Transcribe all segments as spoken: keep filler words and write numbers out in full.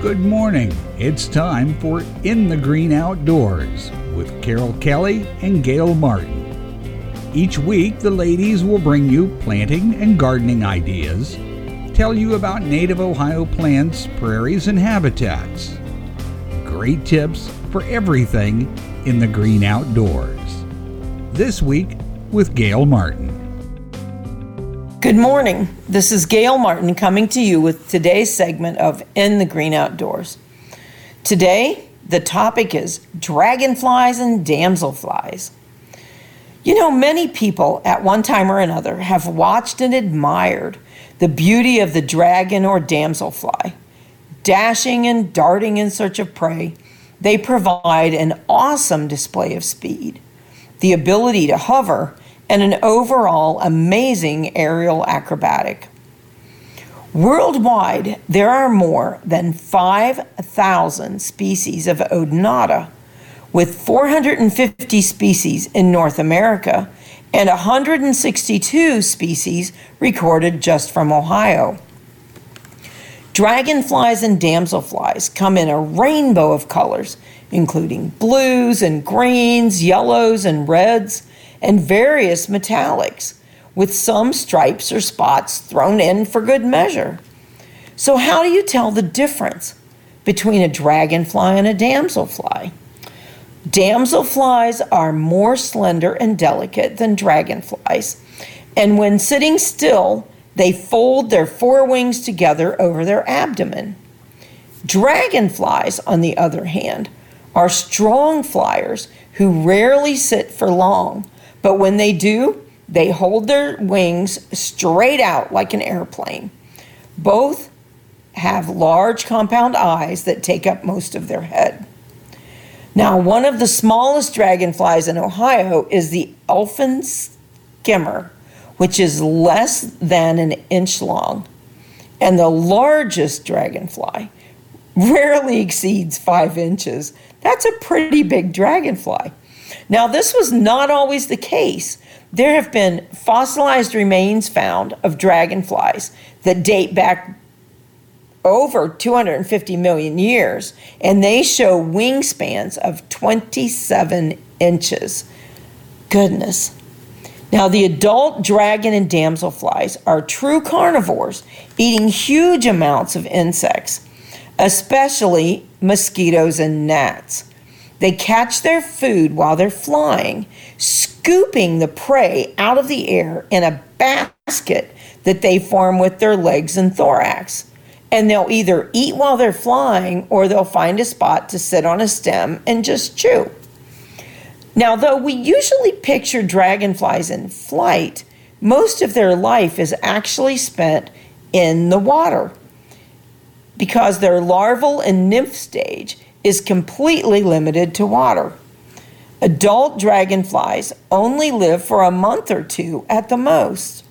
Good morning. It's time for In the Green Outdoors with Carol Kelly and Gail Martin. Each week, the ladies will bring you planting and gardening ideas, tell you about native Ohio plants, prairies, and habitats. Great tips for everything in the green outdoors. This week with Gail Martin. Good morning. This is Gail Martin coming to you with today's segment of In the Green Outdoors. Today, the topic is dragonflies and damselflies. You know, many people at one time or another have watched and admired the beauty of the dragon or damselfly. Dashing and darting in search of prey, they provide an awesome display of speed, the ability to hover, and an overall amazing aerial acrobatic. Worldwide, there are more than five thousand species of Odonata, with four hundred fifty species in North America and one hundred sixty-two species recorded just from Ohio. Dragonflies and damselflies come in a rainbow of colors, including blues and greens, yellows and reds, and various metallics, with some stripes or spots thrown in for good measure. So how do you tell the difference between a dragonfly and a damselfly? Damselflies are more slender and delicate than dragonflies, and when sitting still, they fold their forewings together over their abdomen. Dragonflies, on the other hand, are strong flyers who rarely sit for long, but when they do, they hold their wings straight out like an airplane. Both have large compound eyes that take up most of their head. Now, one of the smallest dragonflies in Ohio is the elfin skimmer, which is less than an inch long. And the largest dragonfly rarely exceeds five inches. That's a pretty big dragonfly. Now, this was not always the case. There have been fossilized remains found of dragonflies that date back over two hundred fifty million years, and they show wingspans of twenty-seven inches. Goodness. Now, the adult dragon and damselflies are true carnivores, eating huge amounts of insects, especially mosquitoes and gnats. They catch their food while they're flying, scooping the prey out of the air in a basket that they form with their legs and thorax. And they'll either eat while they're flying or they'll find a spot to sit on a stem and just chew. Now, though we usually picture dragonflies in flight, most of their life is actually spent in the water because their larval and nymph stage is completely limited to water. Adult dragonflies only live for a month or two at the most.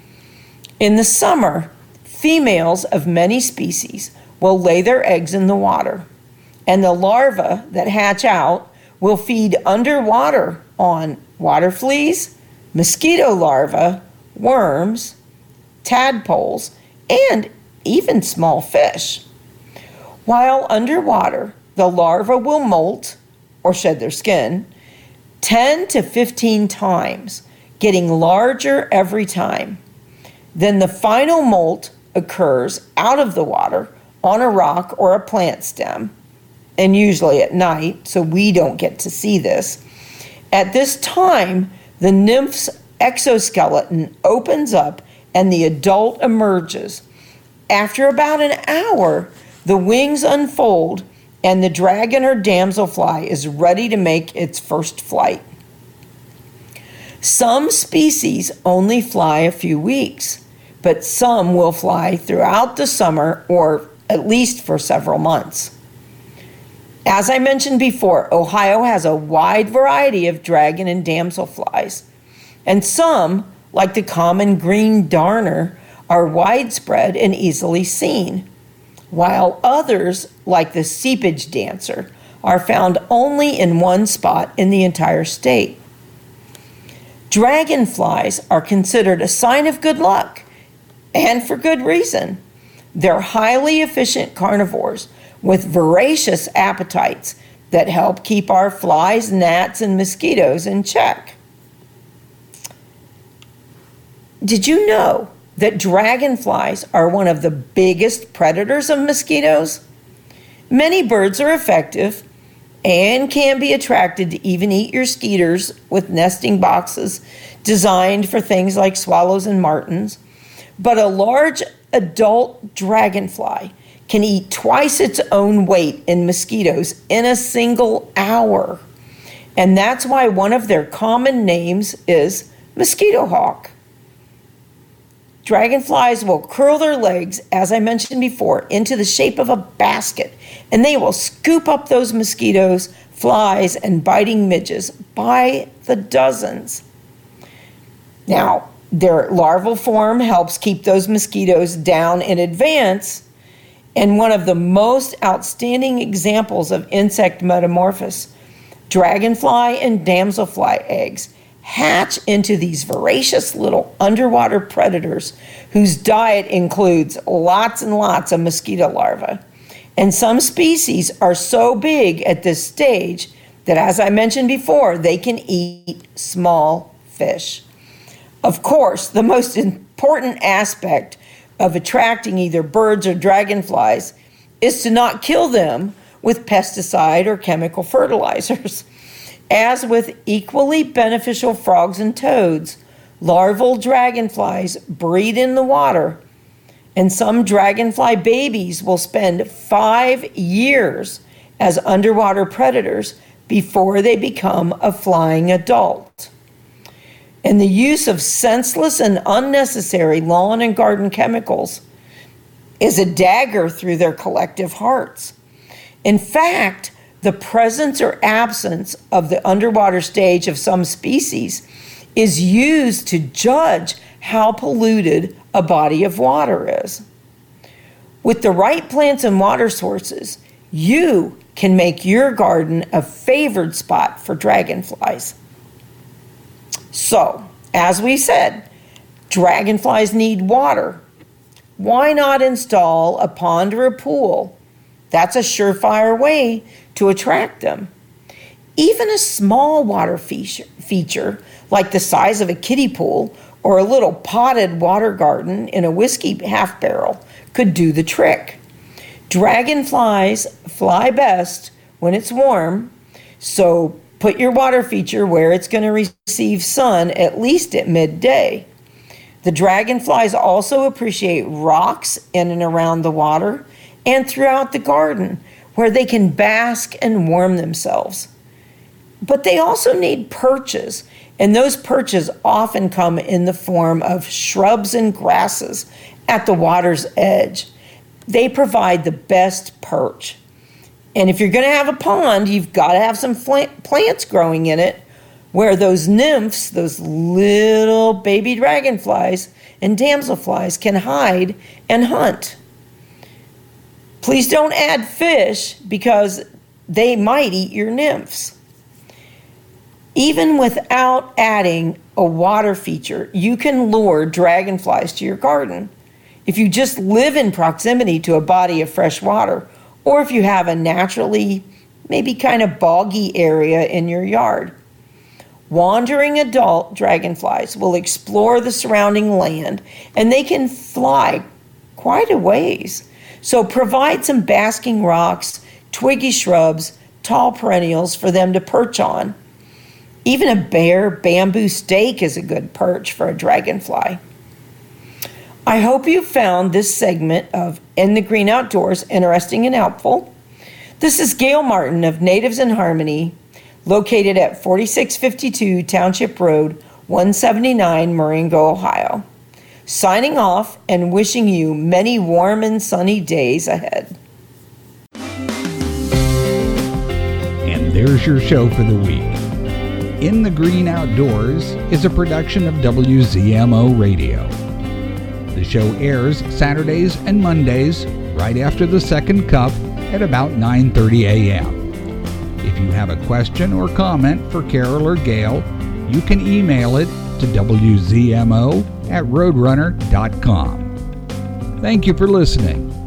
In the summer, females of many species will lay their eggs in the water, and the larvae that hatch out will feed underwater on water fleas, mosquito larvae, worms, tadpoles, and even small fish. While underwater, the larvae will molt, or shed their skin, ten to fifteen times, getting larger every time. Then the final molt occurs out of the water on a rock or a plant stem, and usually at night, so we don't get to see this. At this time, the nymph's exoskeleton opens up and the adult emerges. After about an hour, the wings unfold and the dragon or damselfly is ready to make its first flight. Some species only fly a few weeks, but some will fly throughout the summer or at least for several months. As I mentioned before, Ohio has a wide variety of dragon and damselflies, and some, like the common green darner, are widespread and easily seen, while others, like the seepage dancer, are found only in one spot in the entire state. Dragonflies are considered a sign of good luck, and for good reason. They're highly efficient carnivores with voracious appetites that help keep our flies, gnats, and mosquitoes in check. Did you know that dragonflies are one of the biggest predators of mosquitoes? Many birds are effective and can be attracted to even eat your skeeters with nesting boxes designed for things like swallows and martins. But a large adult dragonfly can eat twice its own weight in mosquitoes in a single hour. And that's why one of their common names is mosquito hawk. Dragonflies will curl their legs, as I mentioned before, into the shape of a basket, and they will scoop up those mosquitoes, flies, and biting midges by the dozens. Now, their larval form helps keep those mosquitoes down in advance, and one of the most outstanding examples of insect metamorphosis, dragonfly and damselfly eggs hatch into these voracious little underwater predators whose diet includes lots and lots of mosquito larvae. And some species are so big at this stage that, as I mentioned before, they can eat small fish. Of course, the most important aspect of attracting either birds or dragonflies is to not kill them with pesticide or chemical fertilizers. As with equally beneficial frogs and toads, larval dragonflies breed in the water, and some dragonfly babies will spend five years as underwater predators before they become a flying adult. And the use of senseless and unnecessary lawn and garden chemicals is a dagger through their collective hearts. In fact, the presence or absence of the underwater stage of some species is used to judge how polluted a body of water is. With the right plants and water sources, you can make your garden a favored spot for dragonflies. So, as we said, dragonflies need water. Why not install a pond or a pool? That's a surefire way to attract them. Even a small water feature, feature like the size of a kiddie pool or a little potted water garden in a whiskey half barrel could do the trick. Dragonflies fly best when it's warm, so put your water feature where it's going to receive sun at least at midday. The dragonflies also appreciate rocks in and around the water and throughout the garden, where they can bask and warm themselves. But they also need perches, and those perches often come in the form of shrubs and grasses at the water's edge. They provide the best perch. And if you're going to have a pond, you've got to have some plants growing in it, where those nymphs, those little baby dragonflies and damselflies, can hide and hunt. Please don't add fish because they might eat your nymphs. Even without adding a water feature, you can lure dragonflies to your garden. If you just live in proximity to a body of fresh water, or if you have a naturally, maybe kind of boggy area in your yard. Wandering adult dragonflies will explore the surrounding land, and they can fly quite a ways. So provide some basking rocks, twiggy shrubs, tall perennials for them to perch on. Even a bare bamboo stake is a good perch for a dragonfly. I hope you found this segment of In the Green Outdoors interesting and helpful. This is Gail Martin of Natives in Harmony, located at forty-six fifty-two Township Road, one seventy-nine, Marengo, Ohio. Signing off and wishing you many warm and sunny days ahead. And there's your show for the week. In the Green Outdoors is a production of W Z M O Radio. The show airs Saturdays and Mondays right after the second cup at about nine thirty a.m. If you have a question or comment for Carol or Gail, you can email it to W Z M O at roadrunner dot com. Thank you for listening.